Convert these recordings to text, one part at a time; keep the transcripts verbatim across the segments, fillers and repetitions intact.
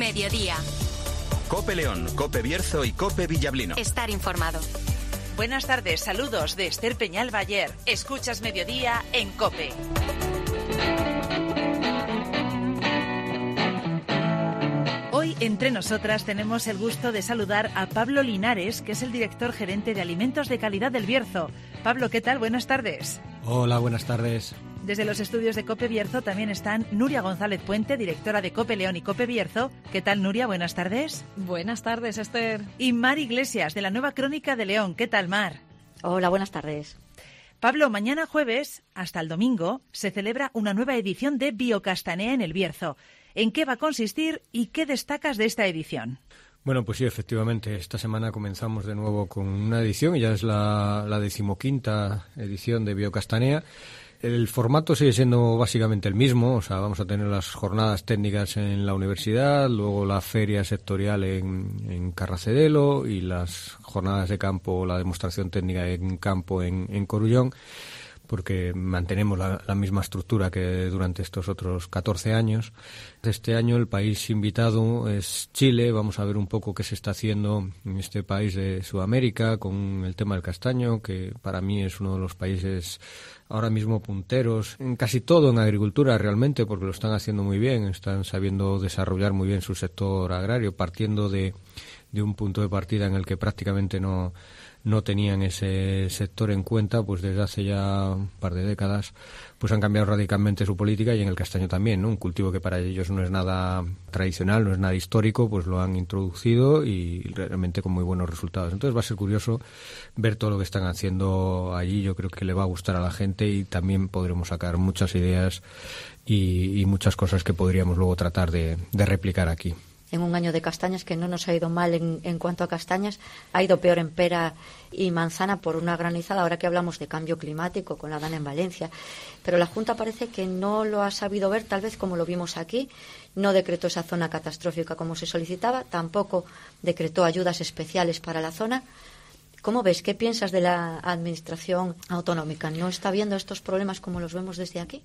Mediodía. COPE León, COPE Bierzo y COPE Villablino. Estar informado. Buenas tardes, saludos de Esther Peñal Bayer. Escuchas Mediodía en COPE. Hoy entre nosotras tenemos el gusto de saludar a Pablo Linares, que es el director gerente de Alimentos de Calidad del Bierzo. Pablo, ¿qué tal? Buenas tardes. Hola, buenas tardes. Desde los estudios de COPE Bierzo también están Nuria González Puente, directora de COPE León y COPE Bierzo. ¿Qué tal, Nuria? Buenas tardes. Buenas tardes, Esther. Y Mar Iglesias, de la Nueva Crónica de León. ¿Qué tal, Mar? Hola, buenas tardes. Pablo, mañana jueves hasta el domingo se celebra una nueva edición de Biocastanea en el Bierzo. ¿En qué va a consistir y qué destacas de esta edición? Bueno, pues sí, efectivamente, esta semana comenzamos de nuevo con una edición, y ya es la, la decimoquinta edición de Biocastanea. El formato sigue siendo básicamente el mismo, o sea, vamos a tener las jornadas técnicas en la universidad, luego la feria sectorial en, en Carracedelo y las jornadas de campo, la demostración técnica en campo en, en Corullón, porque mantenemos la, la misma estructura que durante estos otros catorce años. Este año el país invitado es Chile. Vamos a ver un poco qué se está haciendo en este país de Sudamérica con el tema del castaño, que para mí es uno de los países ahora mismo punteros en casi todo en agricultura realmente, porque lo están haciendo muy bien, están sabiendo desarrollar muy bien su sector agrario, partiendo de, de un punto de partida en el que prácticamente no... no tenían ese sector en cuenta, pues desde hace ya un par de décadas pues han cambiado radicalmente su política, y en el castaño también, ¿no? Un cultivo que para ellos no es nada tradicional, no es nada histórico, pues lo han introducido y realmente con muy buenos resultados. Entonces va a ser curioso ver todo lo que están haciendo allí. Yo creo que le va a gustar a la gente y también podremos sacar muchas ideas y, y muchas cosas que podríamos luego tratar de, de replicar aquí. En un año de castañas que no nos ha ido mal en, en cuanto a castañas, ha ido peor en pera y manzana por una granizada, ahora que hablamos de cambio climático con la Dana en Valencia. Pero la Junta parece que no lo ha sabido ver, tal vez como lo vimos aquí. No decretó esa zona catastrófica como se solicitaba, tampoco decretó ayudas especiales para la zona. ¿Cómo ves? ¿Qué piensas de la administración autonómica? ¿No está viendo estos problemas como los vemos desde aquí?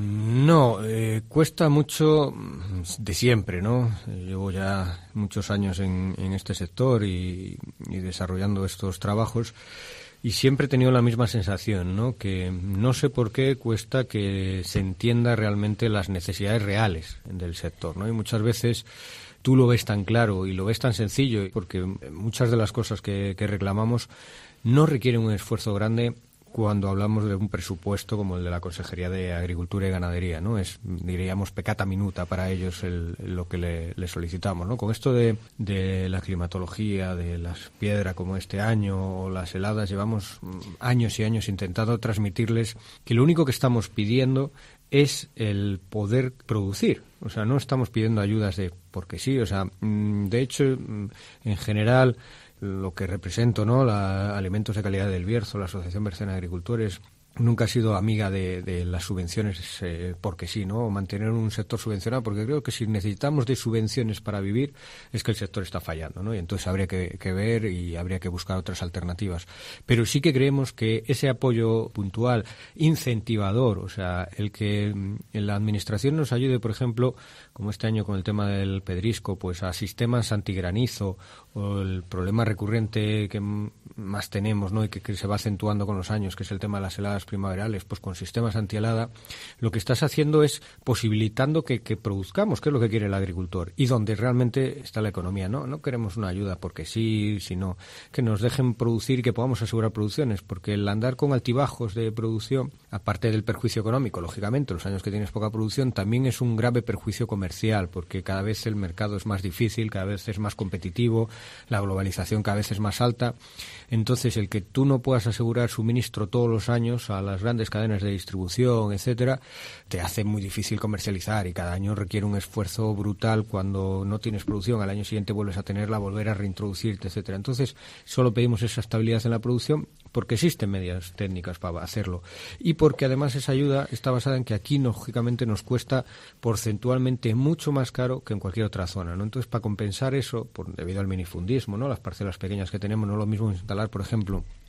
No, eh, cuesta mucho de siempre, ¿no? Llevo ya muchos años en, en este sector y, y desarrollando estos trabajos, y siempre he tenido la misma sensación, ¿no? Que no sé por qué cuesta que se entienda realmente las necesidades reales del sector, ¿no? Y muchas veces tú lo ves tan claro y lo ves tan sencillo, porque muchas de las cosas que, que reclamamos no requieren un esfuerzo grande cuando hablamos de un presupuesto como el de la Consejería de Agricultura y Ganadería, ¿no? Es, diríamos, peccata minuta para ellos el, lo que le, le solicitamos, ¿no? Con esto de, de la climatología, de las piedras como este año o las heladas, llevamos años y años intentando transmitirles que lo único que estamos pidiendo es el poder producir. O sea, no estamos pidiendo ayudas de porque sí. O sea, de hecho, en general, lo que represento, ¿no? La Alimentos de Calidad del Bierzo, la Asociación Bercena de Agricultores, nunca ha sido amiga de, de las subvenciones eh, porque sí, ¿no? O mantener un sector subvencionado, porque creo que si necesitamos de subvenciones para vivir es que el sector está fallando, ¿no? Y entonces habría que, que ver y habría que buscar otras alternativas. Pero sí que creemos que ese apoyo puntual, incentivador, o sea, el que la administración nos ayude, por ejemplo, como este año con el tema del pedrisco, pues a sistemas antigranizo, o el problema recurrente que más tenemos, ¿no? Y que, que se va acentuando con los años, que es el tema de las heladas primaverales, pues con sistemas antihelada, lo que estás haciendo es posibilitando que, que produzcamos, que es lo que quiere el agricultor, y donde realmente está la economía, ¿no? No queremos una ayuda porque sí, sino que nos dejen producir y que podamos asegurar producciones, porque el andar con altibajos de producción, aparte del perjuicio económico, lógicamente, los años que tienes poca producción, también es un grave perjuicio comercial, porque cada vez el mercado es más difícil, cada vez es más competitivo, la globalización cada vez es más alta. Entonces, el que tú no puedas asegurar suministro todos los años a las grandes cadenas de distribución, etcétera, te hace muy difícil comercializar, y cada año requiere un esfuerzo brutal. Cuando no tienes producción, al año siguiente vuelves a tenerla, volver a reintroducirte, etcétera. Entonces, solo pedimos esa estabilidad en la producción porque existen medidas técnicas para hacerlo, y porque además esa ayuda está basada en que aquí, lógicamente, nos cuesta porcentualmente mucho más caro que en cualquier otra zona, ¿no? Entonces, para compensar eso, por, debido al minifundismo, ¿no? Las parcelas pequeñas que tenemos, no es lo mismo instalar, por ejemplo,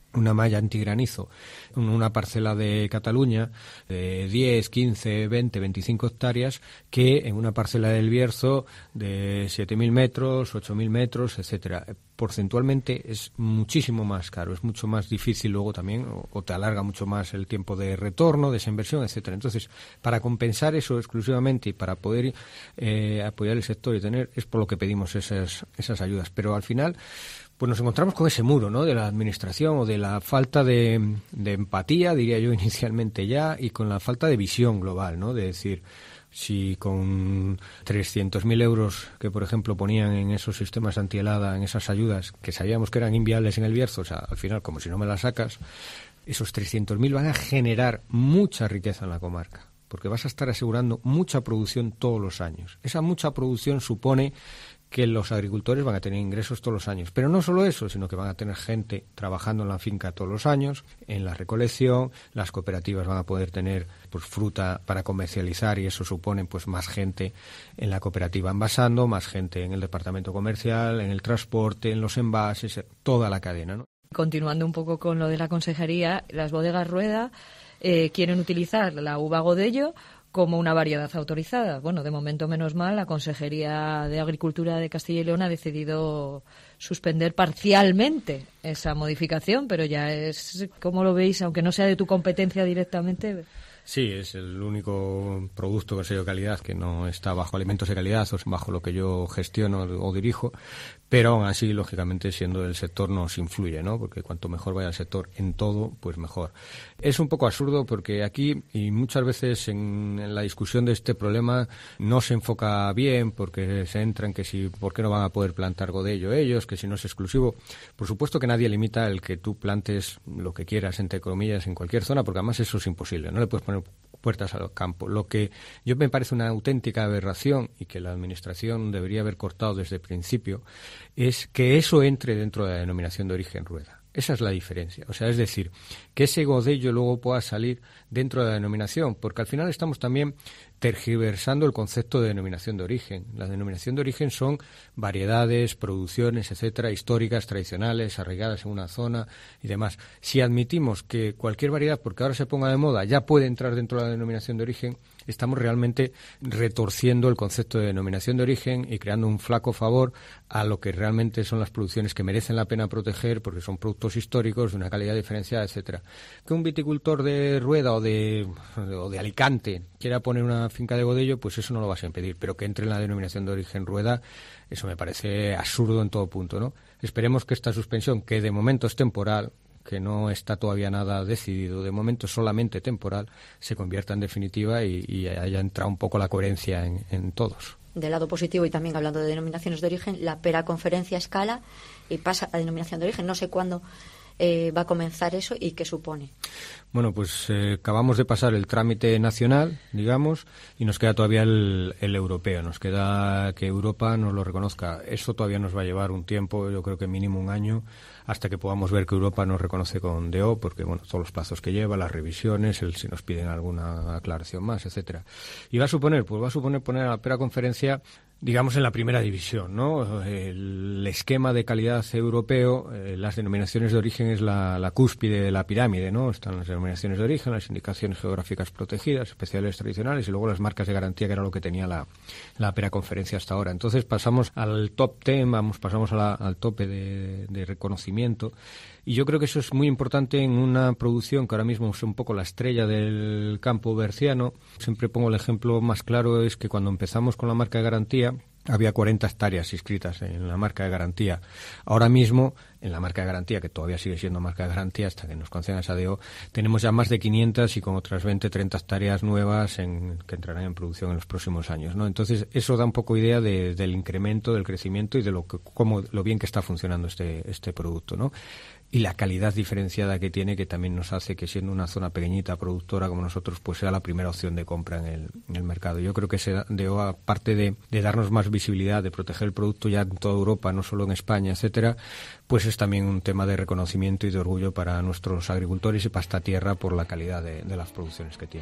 una malla antigranizo en una parcela de Cataluña de diez, quince, veinte, veinticinco hectáreas que en una parcela del Bierzo de siete mil metros, ocho mil metros, etcétera. Porcentualmente es muchísimo más caro, es mucho más difícil luego también, o, o te alarga mucho más el tiempo de retorno, de esa inversión, etcétera. Entonces, para compensar eso exclusivamente y para poder eh, apoyar el sector y tener, es por lo que pedimos esas, esas ayudas. Pero al final, pues nos encontramos con ese muro, ¿no?, de la administración o de la falta de, de empatía, diría yo inicialmente ya, y con la falta de visión global, ¿no?, de decir, si con trescientos mil euros que, por ejemplo, ponían en esos sistemas antihelada, en esas ayudas, que sabíamos que eran inviables en el Bierzo, o sea, al final, como si no me las sacas, esos trescientos mil van a generar mucha riqueza en la comarca, porque vas a estar asegurando mucha producción todos los años. Esa mucha producción supone que los agricultores van a tener ingresos todos los años. Pero no solo eso, sino que van a tener gente trabajando en la finca todos los años, en la recolección, las cooperativas van a poder tener pues fruta para comercializar y eso supone pues más gente en la cooperativa envasando, más gente en el departamento comercial, en el transporte, en los envases, toda la cadena, ¿no? Continuando un poco con lo de la consejería, las bodegas Rueda eh, quieren utilizar la uva Godello como una variedad autorizada. Bueno, de momento, menos mal, la Consejería de Agricultura de Castilla y León ha decidido suspender parcialmente esa modificación, pero ya es, ¿cómo lo veis? Aunque no sea de tu competencia directamente. Sí, es el único producto con sello de calidad que no está bajo alimentos de calidad, o bajo lo que yo gestiono o dirijo, pero aún así, lógicamente, siendo el sector nos influye, ¿no? Porque cuanto mejor vaya el sector en todo, pues mejor. Es un poco absurdo porque aquí, y muchas veces en, en la discusión de este problema, no se enfoca bien porque se entra en que si, ¿por qué no van a poder plantar Godello ellos? Que si no es exclusivo. Por supuesto que nadie limita el que tú plantes lo que quieras, entre comillas, en cualquier zona, porque además eso es imposible. No le puedes poner puertas al campo. Lo que yo me parece una auténtica aberración y que la Administración debería haber cortado desde el principio es que eso entre dentro de la denominación de origen Rueda. Esa es la diferencia. O sea, es decir, que ese Godello luego pueda salir dentro de la denominación, porque al final estamos también tergiversando el concepto de denominación de origen. La denominación de origen son variedades, producciones, etcétera, históricas, tradicionales, arraigadas en una zona y demás. Si admitimos que cualquier variedad, porque ahora se ponga de moda, ya puede entrar dentro de la denominación de origen, estamos realmente retorciendo el concepto de denominación de origen y creando un flaco favor a lo que realmente son las producciones que merecen la pena proteger porque son productos históricos de una calidad diferenciada, etcétera. Que un viticultor de Rueda o de, o de Alicante quiera poner una finca de Godello, pues eso no lo vas a impedir, pero que entre en la denominación de origen Rueda, eso me parece absurdo en todo punto, ¿no? Esperemos que esta suspensión, que de momento es temporal, que no está todavía nada decidido, de momento solamente temporal, se convierta en definitiva y, y haya entrado un poco la coherencia en, en todos. Del lado positivo, y también hablando de denominaciones de origen, la Pera Conferencia escala y pasa a denominación de origen. No sé cuándo eh, va a comenzar eso y qué supone. Bueno, pues eh, acabamos de pasar el trámite nacional, digamos, y nos queda todavía el, el europeo. Nos queda que Europa nos lo reconozca. Eso todavía nos va a llevar un tiempo, yo creo que mínimo un año, hasta que podamos ver que Europa nos reconoce con D O, porque, bueno, todos los plazos que lleva, las revisiones, el, si nos piden alguna aclaración más, etcétera. Y va a suponer, pues va a suponer poner a la Pera Conferencia, digamos, en la primera división, ¿no? El esquema de calidad europeo, eh, las denominaciones de origen es la, la cúspide de la pirámide, ¿no? Están las denominaciones de origen, las indicaciones geográficas protegidas, especiales tradicionales y luego las marcas de garantía, que era lo que tenía la, la Pera Conferencia hasta ahora. Entonces pasamos al top ten, vamos, pasamos a la, al tope de, de reconocimiento. Y yo creo que eso es muy importante en una producción que ahora mismo es un poco la estrella del campo berciano. Siempre pongo el ejemplo más claro, es que cuando empezamos con la marca de garantía había cuarenta hectáreas inscritas en la marca de garantía. Ahora mismo, en la marca de garantía, que todavía sigue siendo marca de garantía hasta que nos concedan esa D O, tenemos ya más de quinientas y con otras veinte, treinta hectáreas nuevas en, que entrarán en producción en los próximos años, ¿no? Entonces, eso da un poco idea de, del incremento, del crecimiento y de lo que, cómo, lo bien que está funcionando este, este producto, ¿no? Y la calidad diferenciada que tiene, que también nos hace que, siendo una zona pequeñita, productora como nosotros, pues sea la primera opción de compra en el, en el mercado. Yo creo que ese D O, aparte de, de darnos más visibilidad, de proteger el producto ya en toda Europa, no solo en España, etcétera, pues es también un tema de reconocimiento y de orgullo para nuestros agricultores y para esta tierra por la calidad de, de las producciones que tiene.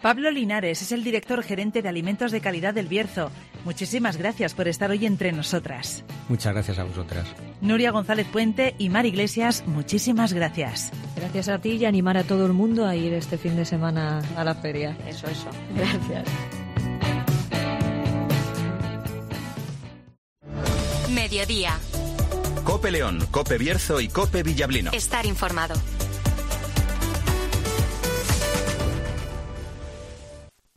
Pablo Linares es el director gerente de Alimentos de Calidad del Bierzo. Muchísimas gracias por estar hoy entre nosotras. Muchas gracias a vosotras. Nuria González Puente y Mar Iglesias, muchísimas gracias. Gracias a ti y animar a todo el mundo a ir este fin de semana a la feria. Eso, eso. Gracias. Mediodía. COPE León, COPE Bierzo y COPE Villablino. Estar informado.